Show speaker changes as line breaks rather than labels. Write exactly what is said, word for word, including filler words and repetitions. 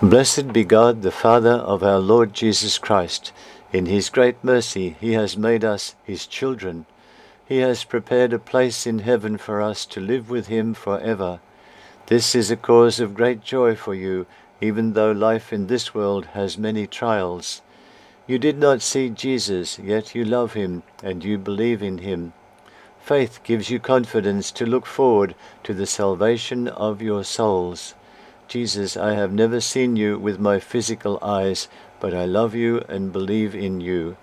Blessed be God, the Father of our Lord Jesus Christ. In his great mercy he has made us his children. He has prepared a place in heaven for us to live with him forever. This is a cause of great joy for you, even though life in this world has many trials. You did not see Jesus, yet you love him, and you believe in him. Faith gives you confidence to look forward to the salvation of your souls. Jesus, I have never seen you with my physical eyes, but I love you and believe in you.